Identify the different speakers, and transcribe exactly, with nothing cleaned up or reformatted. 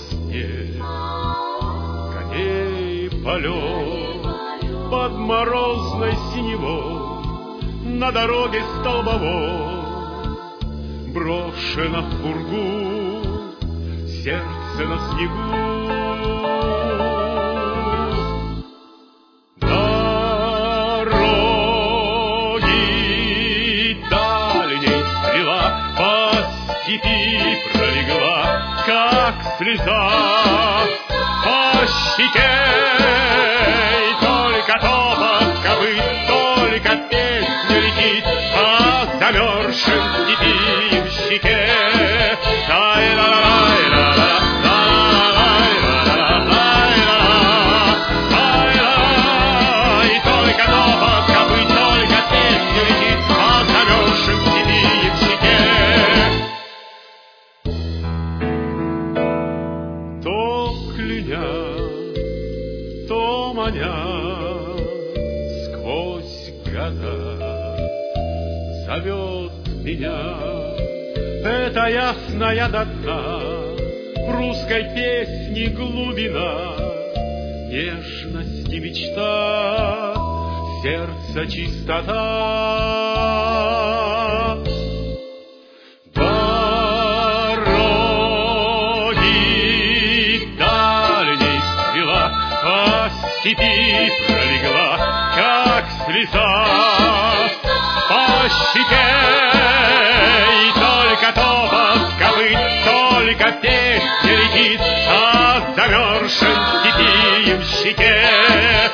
Speaker 1: весне коней полет под морозной синевой на дороге столбовой брошено в пургу сердце на снегу. Дороги дальней стрела по степи пролегла, как слеза по щеке. И только топот копыт, только песня летит по замерзшим степи в щеке. То маня сквозь года зовет меня эта ясная до дна в русской песне глубина, нежность и мечта, сердце чистота. По степи пролегла, как слеза по щеке. И только топот копыт, только песня летит о замерзшем степи в щеке.